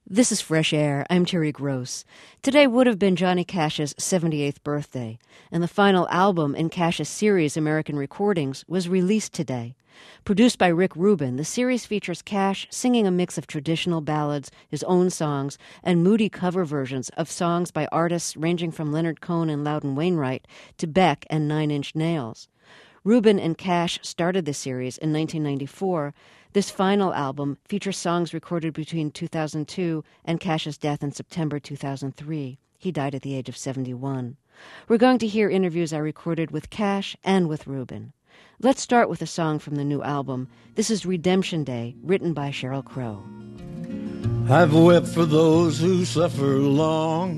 This is Fresh Air. I'm Terry Gross. Today would have been Johnny Cash's 78th birthday, and the final album in Cash's series, American Recordings, was released today. Produced by Rick Rubin, the series features Cash singing a mix of traditional ballads, his own songs, and moody cover versions of songs by artists ranging from Leonard Cohen and Loudon Wainwright to Beck and Nine Inch Nails. Rubin and Cash started the series in 1994. This final album features songs recorded between 2002 and Cash's death in September 2003. He died at the age of 71. We're going to hear interviews I recorded with Cash and with Rubin. Let's start with a song from the new album. This is Redemption Day, written by Sheryl Crow. I've wept for those who suffer long,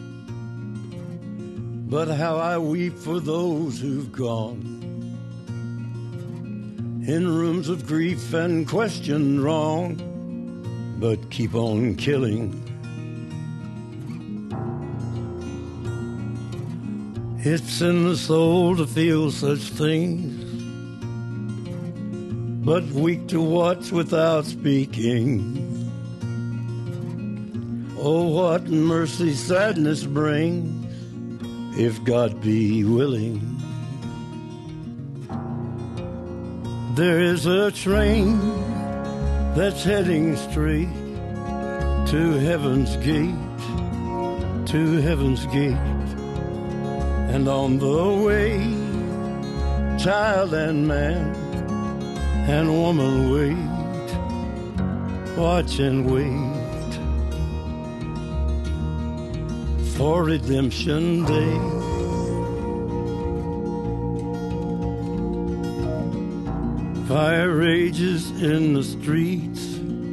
but how I weep for those who've gone in rooms of grief and question wrong, but keep on killing. It's in the soul to feel such things, but weak to watch without speaking. Oh, what mercy sadness brings, if God be willing. There is a train that's heading straight to heaven's gate, to heaven's gate. And on the way, child and man and woman wait, watch and wait for Redemption Day. Fire rages in the streets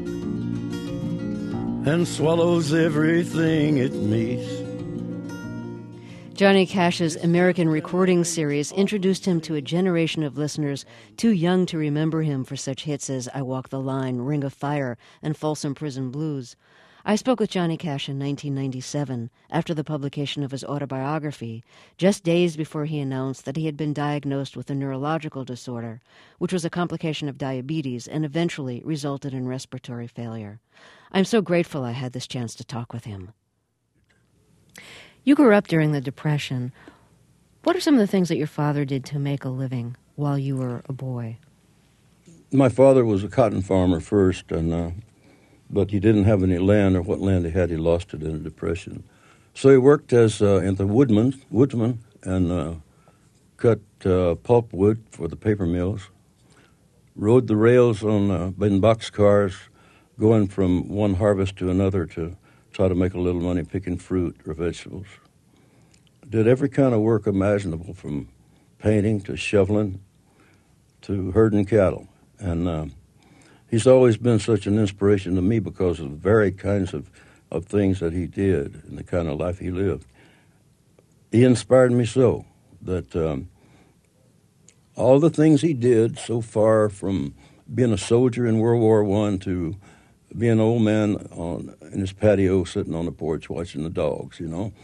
and swallows everything it meets. Johnny Cash's American Recordings series introduced him to a generation of listeners too young to remember him for such hits as I Walk the Line, Ring of Fire, and Folsom Prison Blues. I spoke with Johnny Cash in 1997 after the publication of his autobiography, just days before he announced that he had been diagnosed with a neurological disorder, which was a complication of diabetes and eventually resulted in respiratory failure. I'm so grateful I had this chance to talk with him. You grew up during the Depression. What are some of the things that your father did to make a living while you were a boy? My father was a cotton farmer first, but he didn't have any land, or what land he had, he lost it in the Depression. So he worked as in the woodsman and cut pulpwood for the paper mills, rode the rails on in boxcars, going from one harvest to another to try to make a little money picking fruit or vegetables. Did every kind of work imaginable, from painting to shoveling to herding cattle. And he's always been such an inspiration to me because of the varied kinds of things that he did and the kind of life he lived. He inspired me so that all the things he did so far, from being a soldier in World War I to being an old man in his patio sitting on the porch watching the dogs,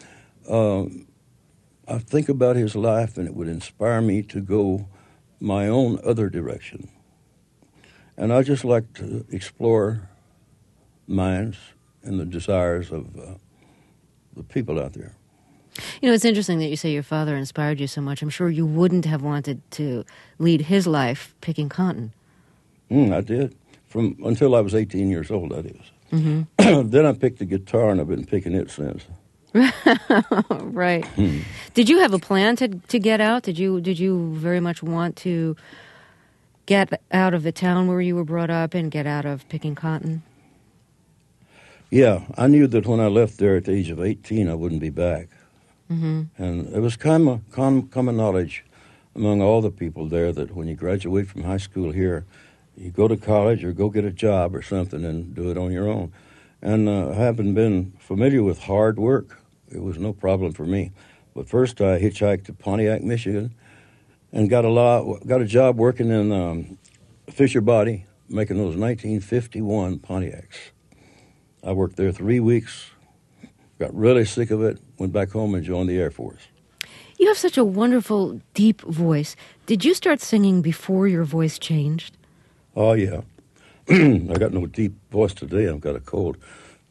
I think about his life and it would inspire me to go my own other direction. And I just like to explore minds and the desires of the people out there. You know, it's interesting that you say your father inspired you so much. I'm sure you wouldn't have wanted to lead his life picking cotton. I did. Until I was 18 years old, that is. Mm-hmm. Then I picked the guitar, and I've been picking it since. Right. Did you have a plan to get out? Did you very much want to get out of the town where you were brought up and get out of picking cotton? Yeah, I knew that when I left there at the age of 18, I wouldn't be back. Mm-hmm. And it was kind of common knowledge among all the people there that when you graduate from high school here, you go to college or go get a job or something and do it on your own. And having been familiar with hard work, it was no problem for me. But first I hitchhiked to Pontiac, Michigan, and got a job working in Fisher Body, making those 1951 Pontiacs. I worked there 3 weeks, got really sick of it, went back home and joined the Air Force. You have such a wonderful, deep voice. Did you start singing before your voice changed? Oh, yeah. I got no deep voice today. I've got a cold.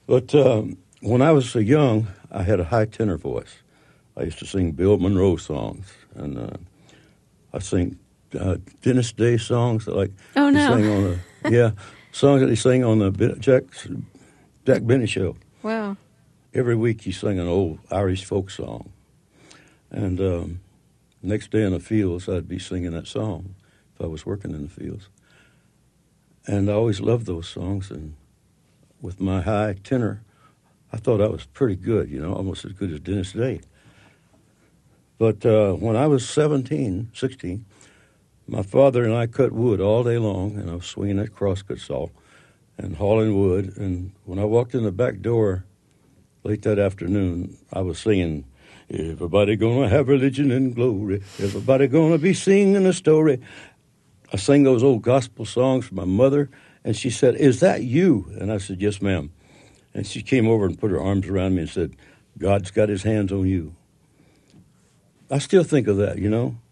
But when I was so young, I had a high tenor voice. I used to sing Bill Monroe songs, and I sing Dennis Day songs that Oh, he no. sang on songs that he sang on the Jack Benny show. Wow. Every week he sang an old Irish folk song, and next day in the fields I'd be singing that song if I was working in the fields. And I always loved those songs, and with my high tenor, I thought I was pretty good, almost as good as Dennis Day. But when I was 16, my father and I cut wood all day long, and I was swinging that crosscut saw and hauling wood. And when I walked in the back door late that afternoon, I was singing, "Everybody gonna have religion and glory. Everybody gonna be singing a story." I sang those old gospel songs for my mother, and she said, "Is that you?" And I said, "Yes, ma'am." And she came over and put her arms around me and said, "God's got his hands on you." I still think of that,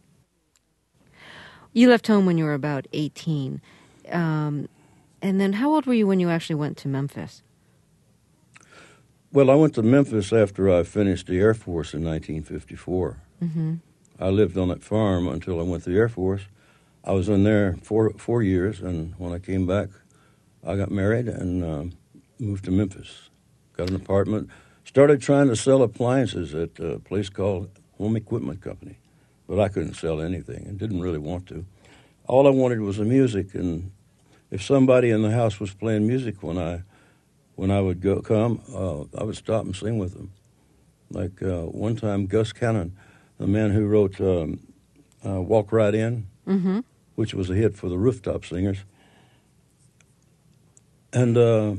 You left home when you were about 18. And then how old were you when you actually went to Memphis? Well, I went to Memphis after I finished the Air Force in 1954. Mm-hmm. I lived on that farm until I went to the Air Force. I was in there 4 years, and when I came back, I got married and moved to Memphis. Got an apartment. Started trying to sell appliances at a place called Home Equipment Company, but I couldn't sell anything and didn't really want to. All I wanted was the music, and if somebody in the house was playing music when I would I would stop and sing with them. Like one time, Gus Cannon, the man who wrote "Walk Right In," Mm-hmm. which was a hit for the Rooftop Singers, and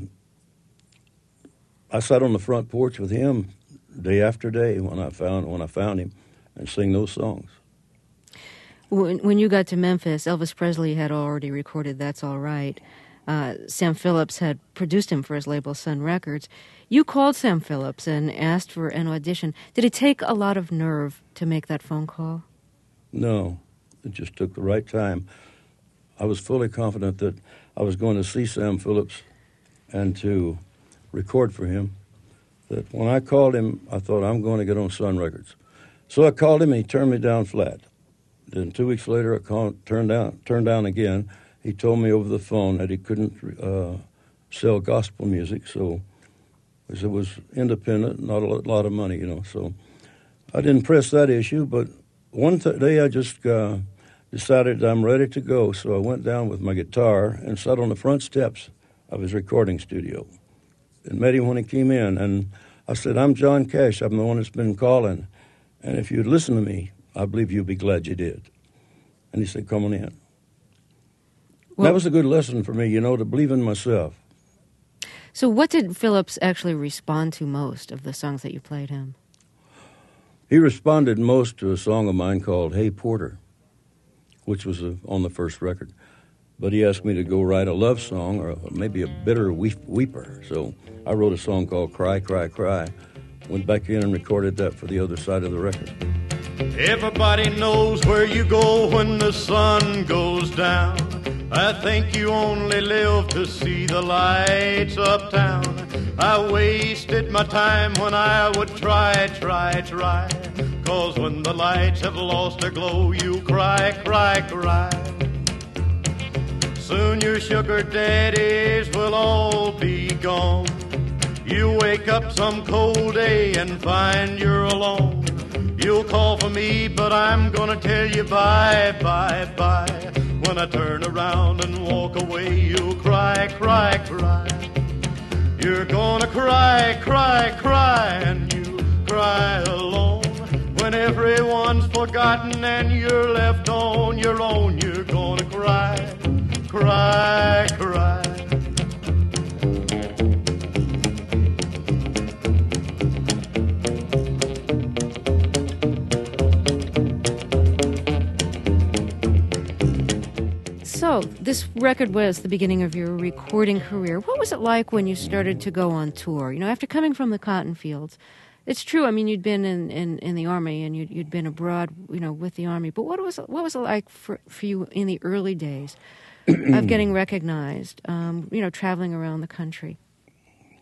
I sat on the front porch with him day after day when I found him, and sing those songs. When you got to Memphis, Elvis Presley had already recorded "That's All Right." Sam Phillips had produced him for his label Sun Records. You called Sam Phillips and asked for an audition. Did it take a lot of nerve to make that phone call? No, it just took the right time. I was fully confident that I was going to see Sam Phillips and to record for him. That when I called him, I thought, I'm going to get on Sun Records. So I called him, and he turned me down flat. Then 2 weeks later, I turned down again. He told me over the phone that he couldn't sell gospel music, so because it was independent, not a lot of money, So I didn't press that issue, but one day I just decided I'm ready to go, so I went down with my guitar and sat on the front steps of his recording studio and met him when he came in. And I said, "I'm John Cash. I'm the one that's been calling. And if you'd listen to me, I believe you'll be glad you did." And he said, "Come on in." Well, that was a good lesson for me, to believe in myself. So what did Phillips actually respond to most of the songs that you played him? He responded most to a song of mine called "Hey Porter," which was on the first record. But he asked me to go write a love song or maybe a bitter weeper. So I wrote a song called "Cry, Cry, Cry." Went back in and recorded that for the other side of the record. Everybody knows where you go when the sun goes down. I think you only live to see the lights uptown. I wasted my time when I would try. 'Cause when the lights have lost their glow, you cry, cry, cry. Soon your sugar daddies will all be gone. You wake up some cold day and find you're alone. You'll call for me, but I'm gonna tell you bye, bye, bye. When I turn around and walk away, you'll cry, cry, cry. You're gonna cry, cry, cry, and you cry alone. When everyone's forgotten and you're left on your own, you're gonna cry, cry, cry. So, this record was the beginning of your recording career. What was it like when you started to go on tour? After coming from the cotton fields, it's true, you'd been in the Army and you'd been abroad, with the Army. But what was it like for you in the early days of getting recognized, traveling around the country?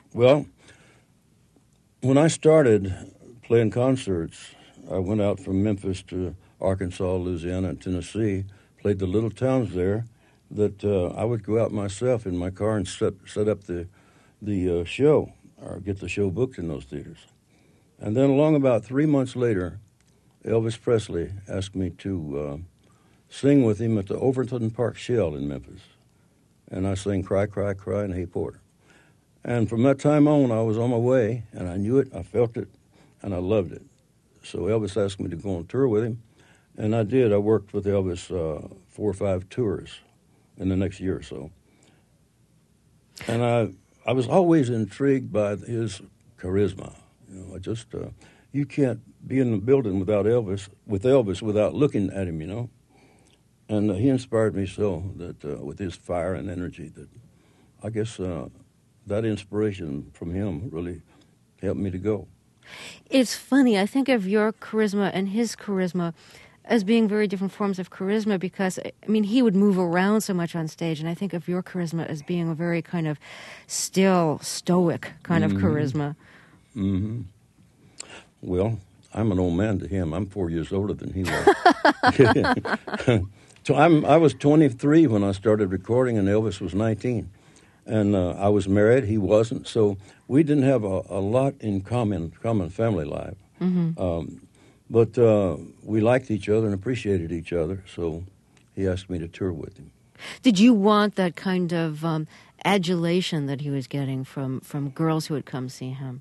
Well, when I started playing concerts, I went out from Memphis to Arkansas, Louisiana, and Tennessee, played the little towns there, that I would go out myself in my car and set up the show, or get the show booked in those theaters. And then along about 3 months later, Elvis Presley asked me to sing with him at the Overton Park Shell in Memphis. And I sang Cry, Cry, Cry and Hey Porter. And from that time on, I was on my way, and I knew it, I felt it, and I loved it. So Elvis asked me to go on tour with him, and I did. I worked with Elvis 4 or 5 tours in the next year or so. And I was always intrigued by his charisma. You know, I just, you can't be in the building with Elvis without looking at him, you know. And he inspired me so that with his fire and energy, that I guess that inspiration from him really helped me to go. It's funny. I think of your charisma and his charisma as being very different forms of charisma because, I mean, he would move around so much on stage, and I think of your charisma as being a very kind of still, stoic kind of charisma. Mm-hmm. Well, I'm an old man to him. I'm 4 years older than he was. So I was 23 when I started recording, and Elvis was 19. And I was married, he wasn't, so we didn't have a lot in common family life. Mm-hmm. But we liked each other and appreciated each other, so he asked me to tour with him. Did you want that kind of adulation that he was getting from girls who would come see him?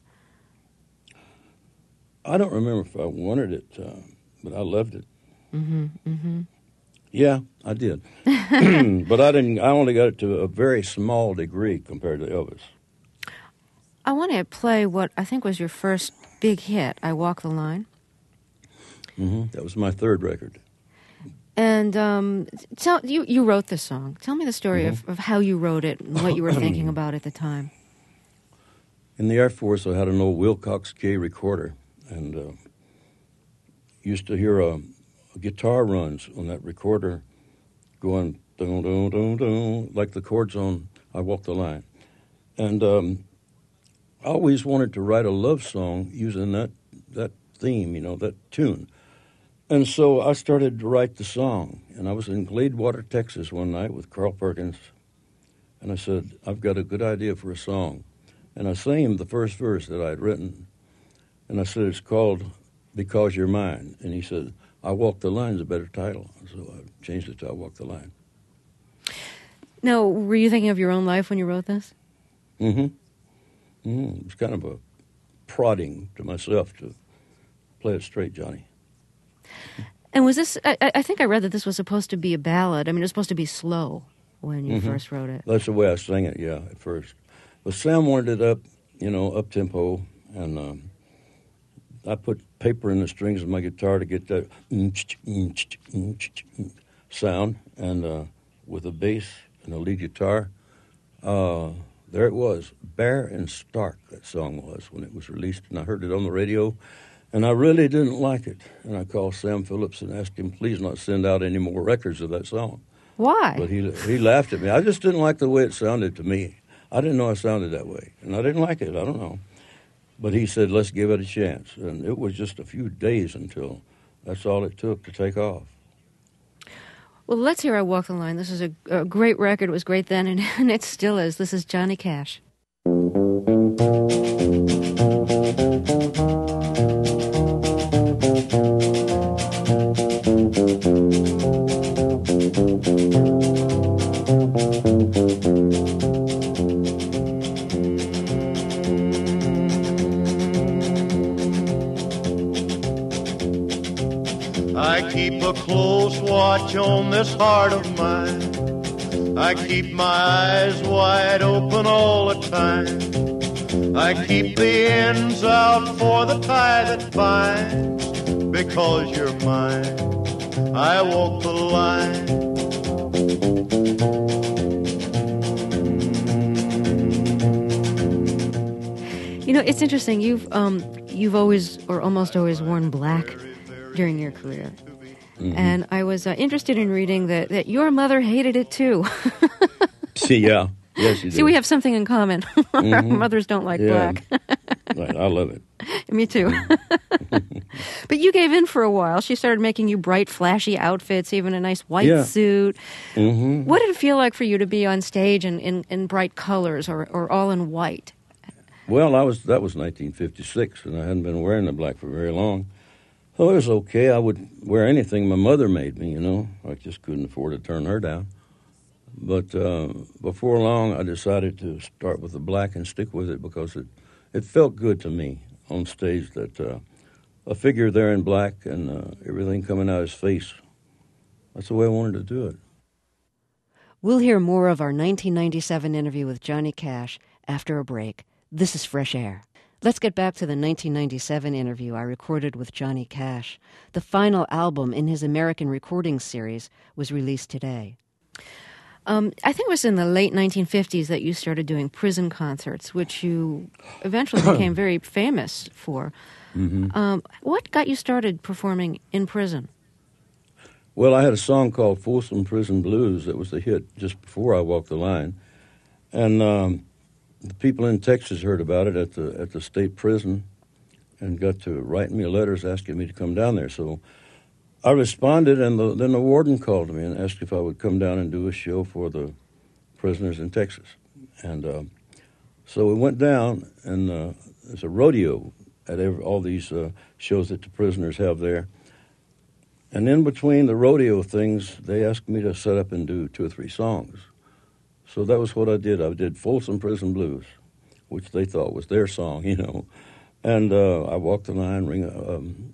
I don't remember if I wanted it, but I loved it. Mm-hmm, mm-hmm. Yeah, I did. But I only got it to a very small degree compared to Elvis. I want to play what I think was your first big hit, I Walk the Line. Mm-hmm. That was my third record. And you wrote this song. Tell me the story of how you wrote it and what you were thinking about at the time. In the Air Force, I had an old Wilcox K recorder, and used to hear guitar runs on that recorder going dun dun dun dun like the chords on I Walk the Line. And I always wanted to write a love song using that theme, you know, that tune. And so I started to write the song, and I was in Gladewater, Texas one night with Carl Perkins, and I said, I've got a good idea for a song. And I sang him the first verse that I had written, and I said, it's called Because You're Mine. And he said, I Walk the Line's a better title. So I changed it to I Walk the Line. Now, were you thinking of your own life when you wrote this? Mm-hmm. It was kind of a prodding to myself to play it straight, Johnny. And was this, I think I read that this was supposed to be a ballad. I mean, it was supposed to be slow when you first wrote it. That's the way I sang it, yeah, at first. But Sam wanted it up, you know, up-tempo, and I put paper in the strings of my guitar to get that sound, and with a bass and a lead guitar, there it was, bare and stark, that song was, when it was released, and I heard it on the radio, and I really didn't like it. And I called Sam Phillips and asked him, please not send out any more records of that song. Why? But he laughed at me. I just didn't like the way it sounded to me. I didn't know I sounded that way, and I didn't like it. I don't know. But he said, let's give it a chance. And it was just a few days until that's all it took to take off. Well, let's hear I Walk the Line. This is a great record. It was great then, and it still is. This is Johnny Cash. I keep a close watch on this heart of mine. I keep my eyes wide open all the time. I keep the ends out for the tie that binds. Because you're mine, I walk the line. You know, it's interesting. You've always, or almost always, worn black during your career. Mm-hmm. And I was interested in reading that your mother hated it too. See, yeah. Yes, you do. See, we have something in common. Our mothers don't like black. Right, I love it. Me too. But you gave in for a while. She started making you bright, flashy outfits, even a nice white suit. Mm-hmm. What did it feel like for you to be on stage in bright colors or all in white? Well, that was 1956, and I hadn't been wearing the black for very long. So it was okay. I would wear anything my mother made me, I just couldn't afford to turn her down. But before long, I decided to start with the black and stick with it because it felt good to me on stage that a figure there in black and everything coming out of his face. That's the way I wanted to do it. We'll hear more of our 1997 interview with Johnny Cash after a break. This is Fresh Air. Let's get back to the 1997 interview I recorded with Johnny Cash. The final album in his American Recordings series was released today. I think it was in the late 1950s that you started doing prison concerts, which you eventually became very famous for. Mm-hmm. What got you started performing in prison? Well, I had a song called Folsom Prison Blues that was a hit just before I walked the line. And the people in Texas heard about it at the state prison and got to write me letters asking me to come down there. So I responded, and then the warden called me and asked if I would come down and do a show for the prisoners in Texas. And so we went down, and there's a rodeo at all these shows that the prisoners have there. And in between the rodeo things, they asked me to set up and do 2 or 3 songs. So that was what I did. I did Folsom Prison Blues, which they thought was their song, And I walked the line, ring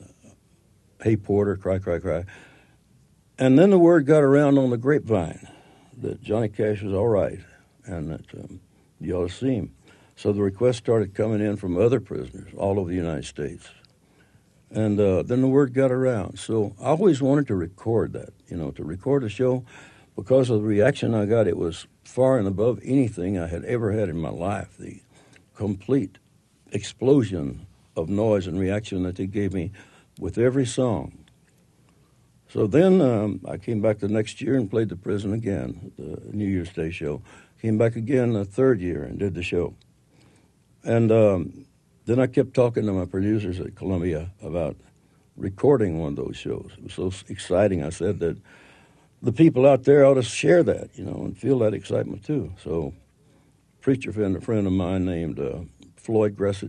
Hey Porter, Cry, Cry, Cry. And then the word got around on the grapevine that Johnny Cash was all right and that you ought to see him. So the requests started coming in from other prisoners all over the United States. And then the word got around. So I always wanted to record that, to record a show. Because of the reaction I got, it was far and above anything I had ever had in my life. The complete explosion of noise and reaction that they gave me with every song. So then I came back the next year and played the prison again, the New Year's Day show. Came back again the 3rd year and did the show. And then I kept talking to my producers at Columbia about recording one of those shows. It was so exciting. I said that the people out there ought to share that, and feel that excitement too. So a preacher friend of mine named Floyd Gressett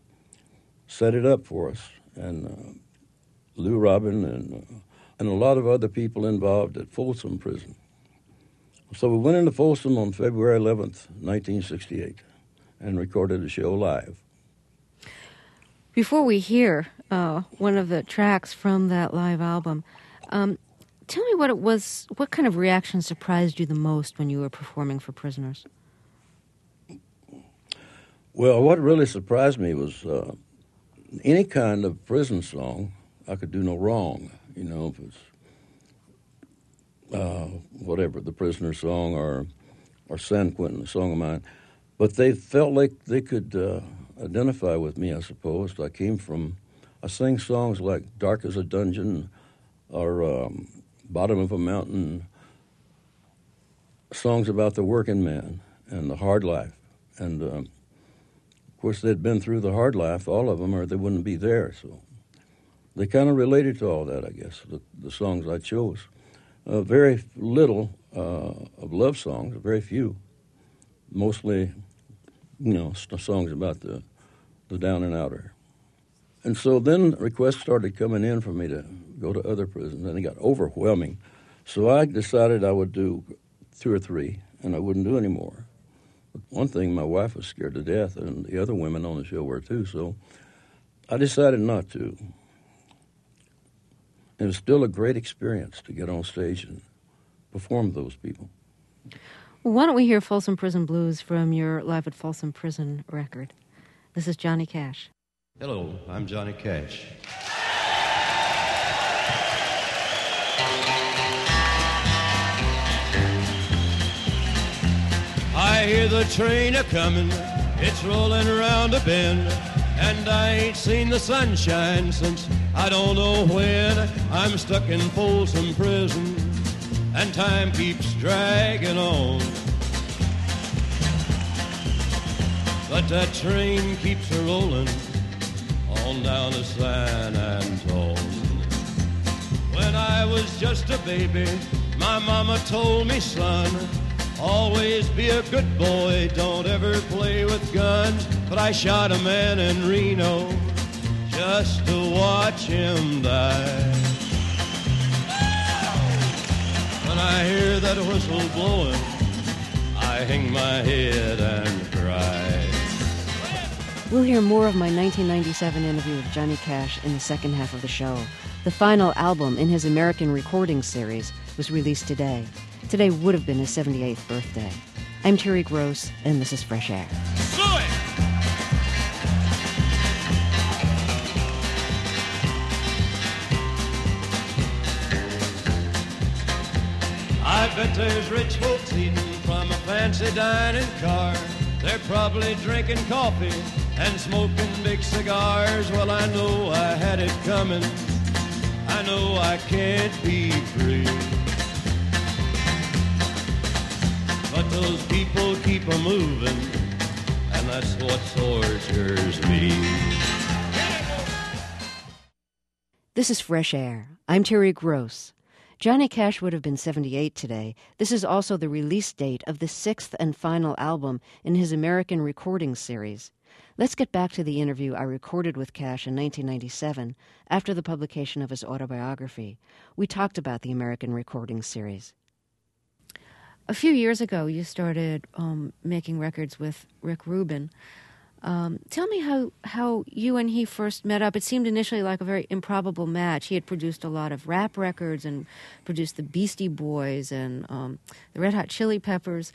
set it up for us, and Lou Robin and a lot of other people involved at Folsom Prison. So we went into Folsom on February 11th, 1968, and recorded the show live. Before we hear one of the tracks from that live album, tell me what kind of reaction surprised you the most when you were performing for prisoners? Well, what really surprised me was any kind of prison song, I could do no wrong, if it's whatever, the prisoner song or San Quentin, a song of mine. But they felt like they could identify with me, I suppose. I sang songs like Dark as a Dungeon or Bottom of a Mountain, songs about the working man and the hard life. And, of course, they'd been through the hard life, all of them, or they wouldn't be there. So they kind of related to all that, I guess, the songs I chose. Very little of love songs, very few. Mostly, songs about the down and outer. And so then requests started coming in for me to go to other prisons, and it got overwhelming. So I decided I would do 2 or 3, and I wouldn't do any more. But one thing, my wife was scared to death, and the other women on the show were too, so I decided not to. It was still a great experience to get on stage and perform those people. Well, why don't we hear Folsom Prison Blues from your Live at Folsom Prison record? This is Johnny Cash. Hello, I'm Johnny Cash. I hear the train a-comin', it's rolling around a bend, and I ain't seen the sunshine since I don't know when. I'm stuck in Folsom Prison, and time keeps dragging on. but that train keeps a rolling on down to San Antone. When I was just a baby, my mama told me, son, always be a good boy, don't ever play with guns. But I shot a man in Reno just to watch him die. When I hear that whistle blowing, I hang my head and cry. We'll hear more of my 1997 interview with Johnny Cash in the second half of the show. The final album in his American Recordings series was released today. Today would have been his 78th birthday. I'm Terry Gross, and this is Fresh Air. I bet there's rich folks eating from a fancy dining car. They're probably drinking coffee and smoking big cigars. Well, I know I had it coming. I know I can't be free. But those people keep a moving, and that's what tortures me. This is Fresh Air. I'm Terry Gross. Johnny Cash would have been 78 today. This is also the release date of the sixth and final album in his American Recordings series. Let's get back to the interview I recorded with Cash in 1997 after the publication of his autobiography. We talked about the American Recordings series. A few years ago, you started making records with Rick Rubin. Tell me how you and he first met up. It seemed initially like a very improbable match. He had produced a lot of rap records and produced the Beastie Boys and the Red Hot Chili Peppers.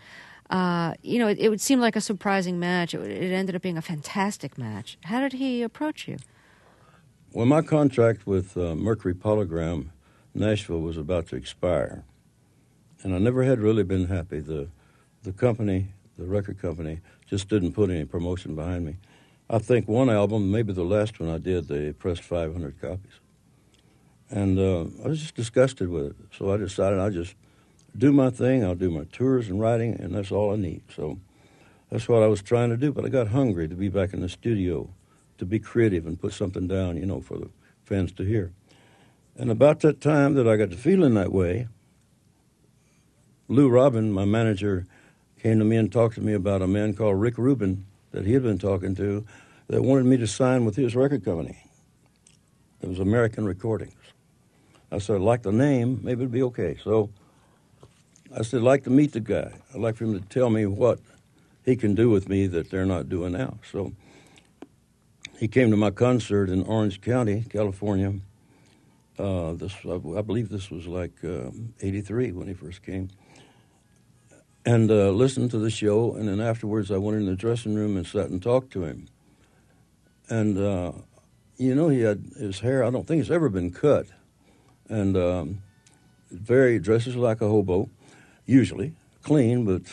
It would seem like a surprising match. It ended up being a fantastic match. How did he approach you? Well, my contract with Mercury Polygram Nashville was about to expire, and I never had really been happy. The company, the record company, just didn't put any promotion behind me. I think one album, maybe the last one I did, they pressed 500 copies. And I was just disgusted with it. So I decided I'll just do my thing. I'll do my tours and writing, and that's all I need. So that's what I was trying to do. But I got hungry to be back in the studio, to be creative and put something down, for the fans to hear. And about that time that I got to feeling that way, Lou Robin, my manager, came to me and talked to me about a man called Rick Rubin that he had been talking to that wanted me to sign with his record company. It was American Recordings. I said, I like the name, maybe it'd be okay. So I said, I'd like to meet the guy. I'd like for him to tell me what he can do with me that they're not doing now. So he came to my concert in Orange County, California. I believe this was like 83 when he first came. And listened to the show, and then afterwards I went in the dressing room and sat and talked to him. And, he had his hair, I don't think it's ever been cut. And dresses like a hobo, usually, clean, but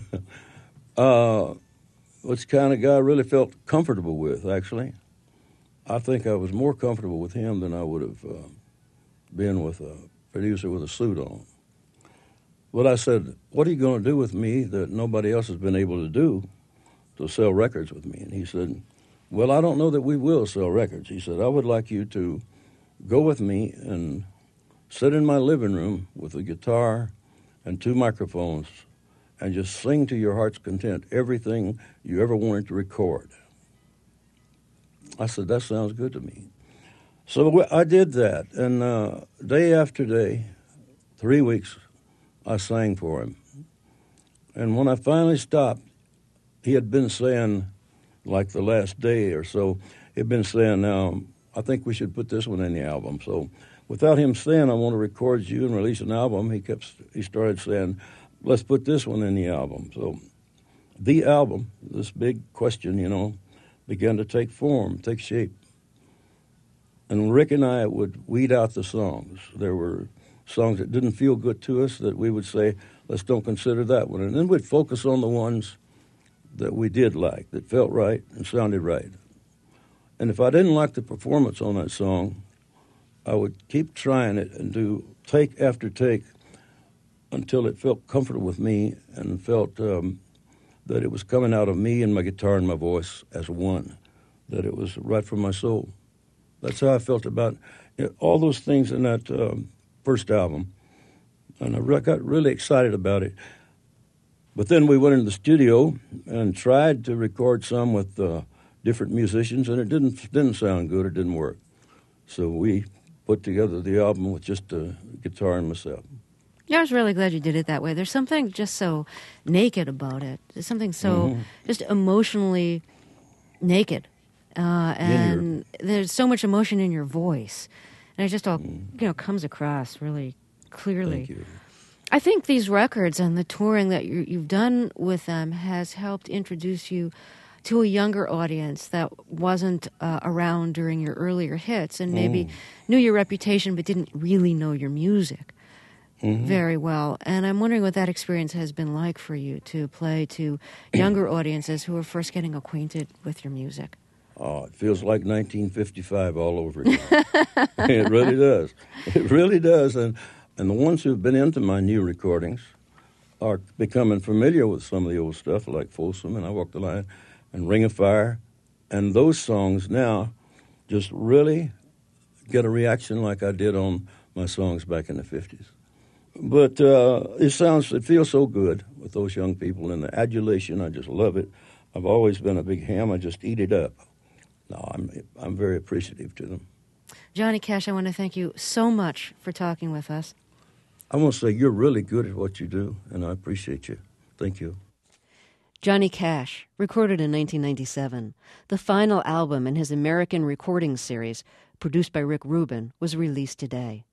which kind of guy I really felt comfortable with, actually. I think I was more comfortable with him than I would have been with a producer with a suit on. But I said, what are you going to do with me that nobody else has been able to do to sell records with me? And he said, well, I don't know that we will sell records. He said, I would like you to go with me and sit in my living room with a guitar and 2 microphones and just sing to your heart's content everything you ever wanted to record. I said, that sounds good to me. So I did that, and day after day, 3 weeks, I sang for him. And when I finally stopped, he had been saying, like the last day or so, he'd been saying, now, I think we should put this one in the album. So without him saying, I want to record you and release an album, he started saying, let's put this one in the album. So the album, this big question, began to take form, take shape. And Rick and I would weed out the songs. There were songs that didn't feel good to us that we would say, let's don't consider that one. And then we'd focus on the ones that we did like, that felt right and sounded right. And if I didn't like the performance on that song, I would keep trying it and do take after take until it felt comfortable with me and felt that it was coming out of me and my guitar and my voice as one, that it was right from my soul. That's how I felt about all those things in that first album. And I got really excited about it. But then we went into the studio and tried to record some with different musicians, and it didn't sound good. It didn't work. So we put together the album with just a guitar and myself. Yeah, I was really glad you did it that way. There's something just so naked about it. There's something so just emotionally naked. And there's so much emotion in your voice. And it just all comes across really clearly. Thank you. I think these records and the touring that you've done with them has helped introduce you to a younger audience that wasn't around during your earlier hits and maybe knew your reputation but didn't really know your music very well. And I'm wondering what that experience has been like for you to play to younger audiences who are first getting acquainted with your music. Oh, it feels like 1955 all over again. It really does. It really does. And the ones who've been into my new recordings are becoming familiar with some of the old stuff, like Folsom and I Walk the Line and Ring of Fire. And those songs now just really get a reaction like I did on my songs back in the 50s. But it feels so good with those young people, and the adulation, I just love it. I've always been a big ham. I just eat it up. No, I'm very appreciative to them. Johnny Cash, I want to thank you so much for talking with us. I want to say you're really good at what you do, and I appreciate you. Thank you. Johnny Cash, recorded in 1997. The final album in his American Recordings series, produced by Rick Rubin, was released today.